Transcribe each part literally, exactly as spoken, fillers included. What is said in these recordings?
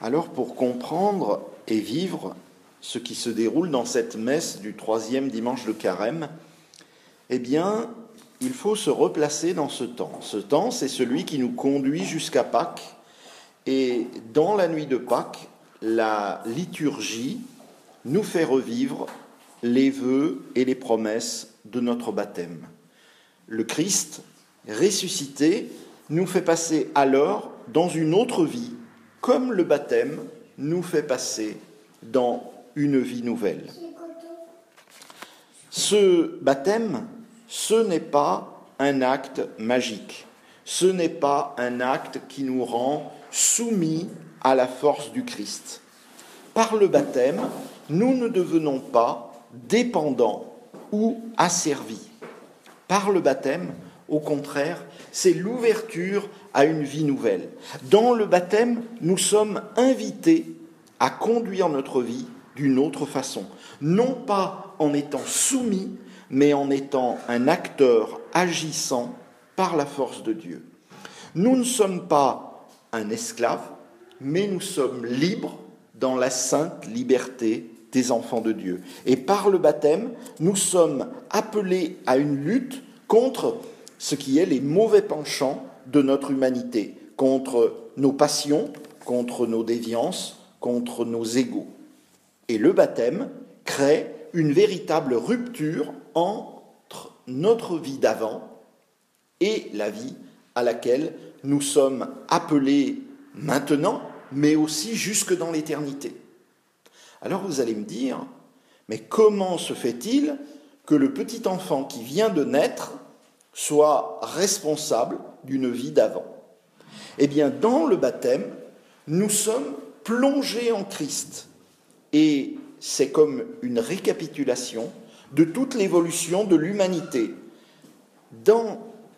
Alors, pour comprendre et vivre ce qui se déroule dans cette messe du troisième dimanche de Carême, eh bien, il faut se replacer dans ce temps. Ce temps, c'est celui qui nous conduit jusqu'à Pâques. Et dans la nuit de Pâques, la liturgie nous fait revivre les vœux et les promesses de notre baptême. Le Christ, ressuscité, nous fait passer alors dans une autre vie, comme le baptême nous fait passer dans une vie nouvelle. Ce baptême, ce n'est pas un acte magique, ce n'est pas un acte qui nous rend soumis à la force du Christ. Par le baptême, nous ne devenons pas dépendants ou asservis. Par le baptême, au contraire, c'est l'ouverture à une vie nouvelle. Dans le baptême, nous sommes invités à conduire notre vie d'une autre façon, non pas en étant soumis, mais en étant un acteur agissant par la force de Dieu. Nous ne sommes pas un esclave, mais nous sommes libres dans la sainte liberté des enfants de Dieu. Et par le baptême, nous sommes appelés à une lutte contre ce qui est les mauvais penchants de notre humanité, contre nos passions, contre nos déviances, contre nos égos. Et le baptême crée une véritable rupture entre notre vie d'avant et la vie à laquelle nous sommes appelés maintenant, mais aussi jusque dans l'éternité. Alors vous allez me dire, mais comment se fait-il que le petit enfant qui vient de naître soit responsable d'une vie d'avant ? Eh bien, dans le baptême, nous sommes plongés en Christ. Et c'est comme une récapitulation de toute l'évolution de l'humanité. Dans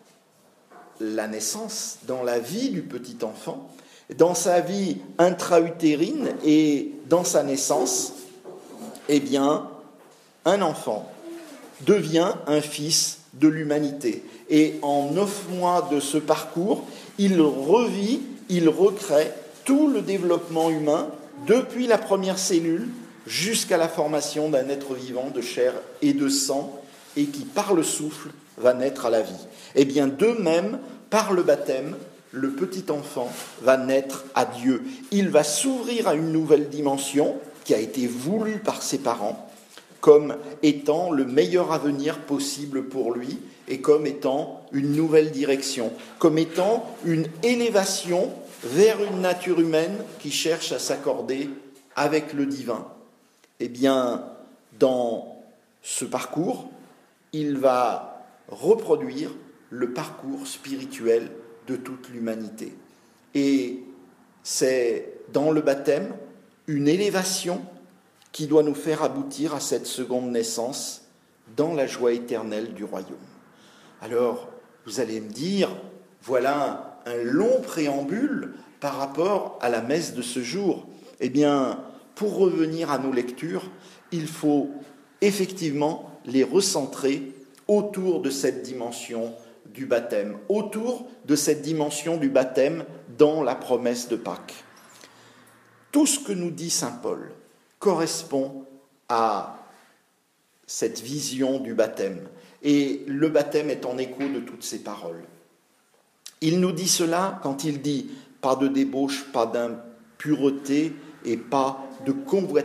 la naissance, dans la vie du petit enfant, dans sa vie intra-utérine et dans sa naissance, eh bien, un enfant devient un fils de l'humanité. Et en neuf mois de ce parcours, il revit, il recrée tout le développement humain depuis la première cellule jusqu'à la formation d'un être vivant de chair et de sang et qui, par le souffle, va naître à la vie. Eh bien, de même, par le baptême, le petit enfant va naître à Dieu. Il va s'ouvrir à une nouvelle dimension qui a été voulue par ses parents comme étant le meilleur avenir possible pour lui et comme étant une nouvelle direction, comme étant une élévation vers une nature humaine qui cherche à s'accorder avec le divin. Eh bien, dans ce parcours, il va reproduire le parcours spirituel de toute l'humanité. Et c'est dans le baptême une élévation qui doit nous faire aboutir à cette seconde naissance dans la joie éternelle du royaume. Alors, vous allez me dire, voilà un long préambule par rapport à la messe de ce jour. Eh bien, pour revenir à nos lectures, il faut effectivement les recentrer autour de cette dimension du baptême, autour de cette dimension du baptême dans la promesse de Pâques. Tout ce que nous dit saint Paul correspond à cette vision du baptême. Et le baptême est en écho de toutes ces paroles. Il nous dit cela quand il dit « pas de débauche, pas d'impureté et pas de convoitise ».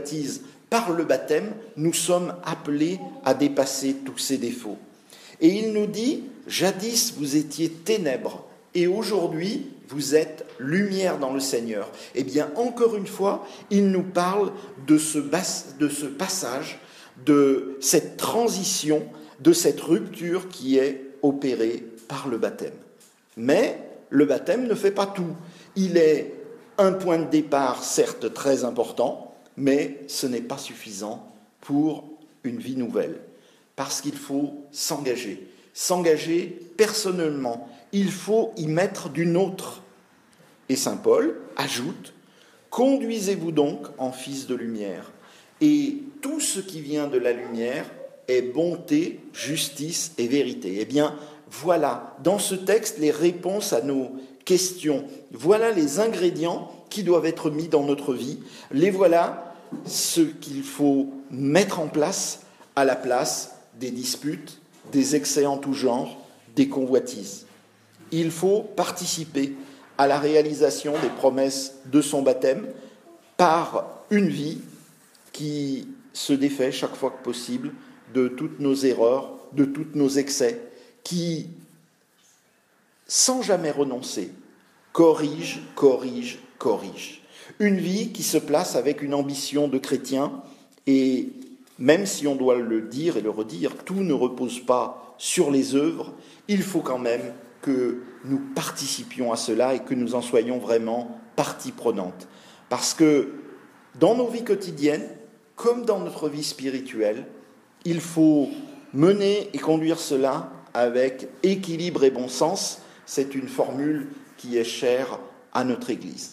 Par le baptême, nous sommes appelés à dépasser tous ces défauts. Et il nous dit « jadis vous étiez ténèbres et aujourd'hui vous êtes lumière dans le Seigneur ». Eh bien, encore une fois, il nous parle de ce, bas, de ce passage, de cette transition, de cette rupture qui est opérée par le baptême. Mais le baptême ne fait pas tout. Il est un point de départ, certes très important, mais ce n'est pas suffisant pour une vie nouvelle. Parce qu'il faut s'engager. S'engager personnellement. Il faut y mettre du nôtre. Et saint Paul ajoute « Conduisez-vous donc en fils de lumière. Et tout ce qui vient de la lumière est bonté, justice et vérité. » Eh bien, voilà, dans ce texte, les réponses à nos questions. Voilà les ingrédients qui doivent être mis dans notre vie. Les voilà ce qu'il faut mettre en place à la place des disputes, des excès en tout genre, des convoitises. Il faut participer à la réalisation des promesses de son baptême par une vie qui se défait chaque fois que possible de toutes nos erreurs, de tous nos excès, qui, sans jamais renoncer, corrige, corrige, corrige. Une vie qui se place avec une ambition de chrétien, et même si on doit le dire et le redire, tout ne repose pas sur les œuvres, il faut quand même que nous participions à cela et que nous en soyons vraiment partie prenante. Parce que dans nos vies quotidiennes, comme dans notre vie spirituelle, il faut mener et conduire cela avec équilibre et bon sens. C'est une formule qui est chère à notre Église.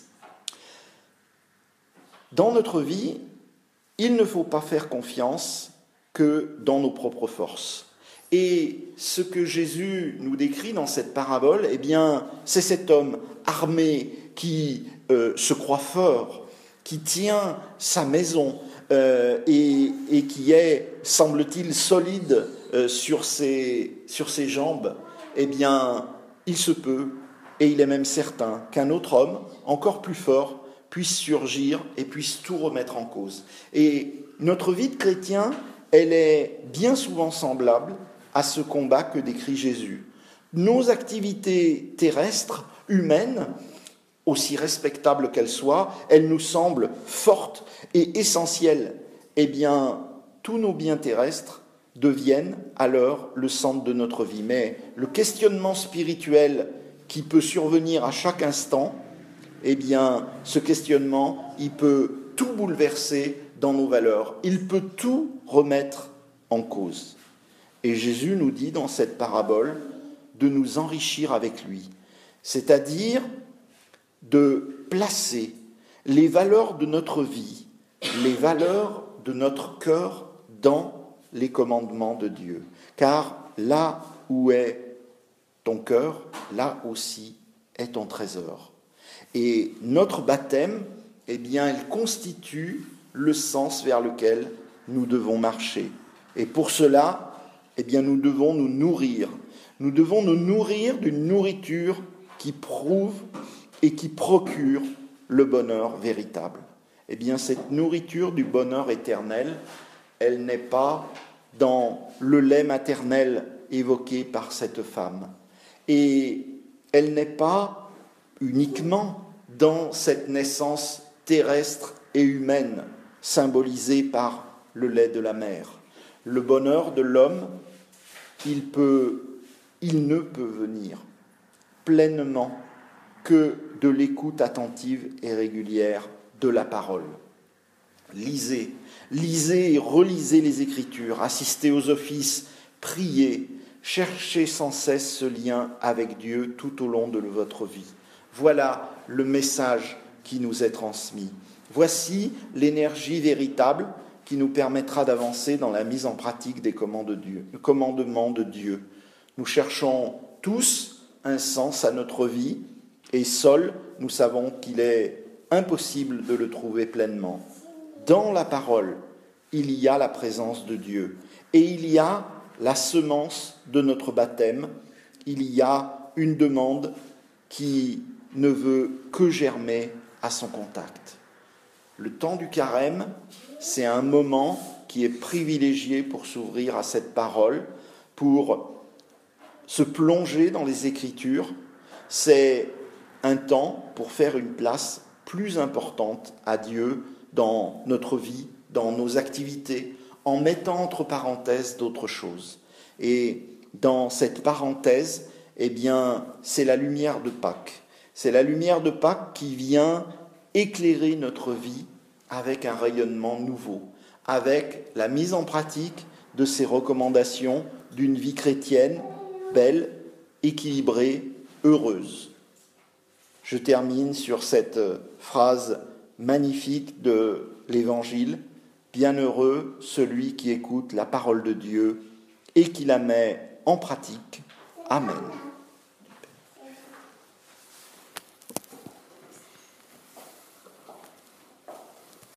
Dans notre vie, il ne faut pas faire confiance que dans nos propres forces. Et ce que Jésus nous décrit dans cette parabole, eh bien, c'est cet homme armé qui euh, se croit fort, qui tient sa maison euh, et, et qui est, semble-t-il, solide euh, sur ses, sur ses jambes. Eh bien, il se peut, et il est même certain, qu'un autre homme, encore plus fort, puisse surgir et puisse tout remettre en cause. Et notre vie de chrétien, elle est bien souvent semblable à ce combat que décrit Jésus. Nos activités terrestres, humaines, aussi respectables qu'elles soient, elles nous semblent fortes et essentielles. Eh bien, tous nos biens terrestres deviennent alors le centre de notre vie. Mais le questionnement spirituel qui peut survenir à chaque instant, eh bien, ce questionnement, il peut tout bouleverser dans nos valeurs. Il peut tout remettre en cause. Et Jésus nous dit dans cette parabole de nous enrichir avec lui, c'est-à-dire de placer les valeurs de notre vie, les valeurs de notre cœur dans les commandements de Dieu. Car là où est ton cœur, là aussi est ton trésor. Et notre baptême, eh bien, il constitue le sens vers lequel nous devons marcher. Et pour cela, eh bien, nous devons nous nourrir. Nous devons nous nourrir d'une nourriture qui prouve et qui procure le bonheur véritable. Eh bien, cette nourriture du bonheur éternel, elle n'est pas dans le lait maternel évoqué par cette femme. Et elle n'est pas uniquement dans cette naissance terrestre et humaine, symbolisée par le lait de la mère. Le bonheur de l'homme, il peut, il ne peut venir pleinement que de l'écoute attentive et régulière de la parole. Lisez, lisez et relisez les Écritures, assistez aux offices, priez, cherchez sans cesse ce lien avec Dieu tout au long de votre vie. Voilà le message qui nous est transmis. Voici l'énergie véritable qui nous permettra d'avancer dans la mise en pratique des commandements de Dieu. commandements de Dieu. Nous cherchons tous un sens à notre vie et seuls, nous savons qu'il est impossible de le trouver pleinement. Dans la parole, il y a la présence de Dieu et il y a la semence de notre baptême, il y a une demande qui ne veut que germer à son contact. Le temps du carême, c'est un moment qui est privilégié pour s'ouvrir à cette parole, pour se plonger dans les Écritures. C'est un temps pour faire une place plus importante à Dieu dans notre vie, dans nos activités, en mettant entre parenthèses d'autres choses. Et dans cette parenthèse, eh bien, c'est la lumière de Pâques. C'est la lumière de Pâques qui vient éclairer notre vie avec un rayonnement nouveau, avec la mise en pratique de ces recommandations d'une vie chrétienne belle, équilibrée, heureuse. Je termine sur cette phrase magnifique de l'Évangile. « Bienheureux celui qui écoute la parole de Dieu et qui la met en pratique, Amen.